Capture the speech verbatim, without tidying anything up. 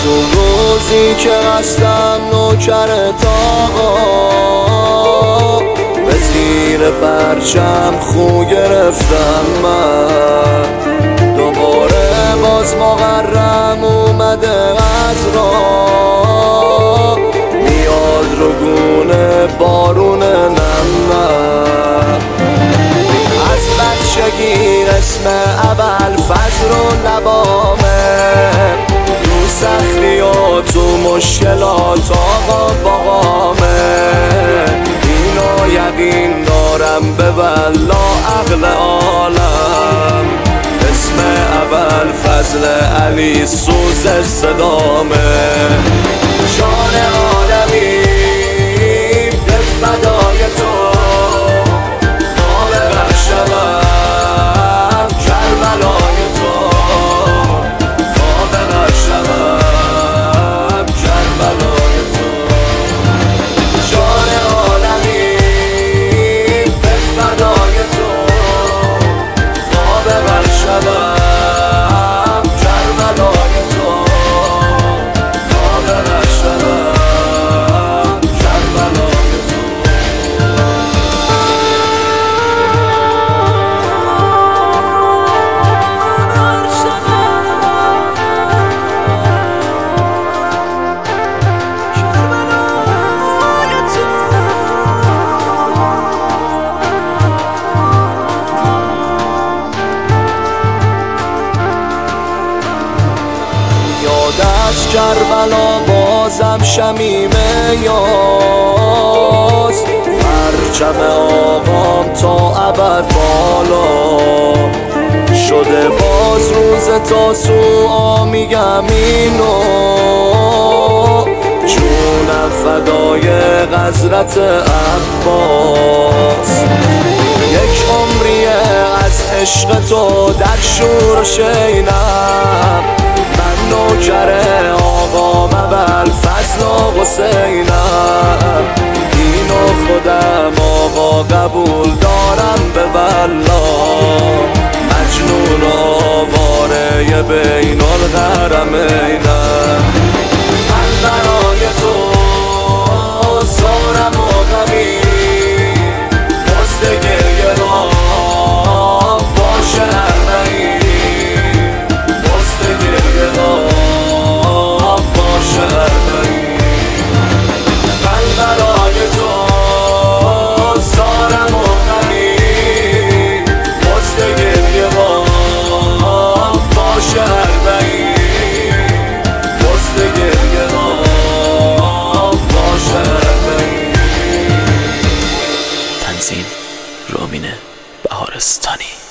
تو روزی که هستم نوکر آقا، به زیر پرچم خو گرفتم من. دوباره باز محرم اومده از راه، میاد رو گونه بارون نمم. از بچگی اسم ابوالفضل رو لبامه، تو سختی و تو مشکلات آقا باقامه. اینو یقین دارم به والله عقل عالم، اسم ابوالفضل علی سوز صدامه. جان عالمی به فدای تو، خواب بخشم کربلای تو، خواب بخشم کربلای تو. جان عالمی به فدای تو، خواب بخشم کربلای تو، خواب بخشم کربلای تو. یاد از کربلا بازم شمیمه یاست، پرچم آقام تا ابد بالا شده. باز روز تاسوعا میگم اینو، جونم فدای غزرت عباس. یک عمریه از عشق تو در شور و شینم، من نوکر آقام ابوالفضل و حسینم. اینو خودم آقا قبول دارم به والله، مجنون و آواره بین الحرمینم. من برای تو زارم و غمی، مزد گریه را باشه ارمعی، مزد گریه را باشه ارمعی. من برای تو زارم و غمی، مزد گریه را باشه ارمعی، مزد گریه را باشه ارمعی. تنظیم رومین بهارستانی.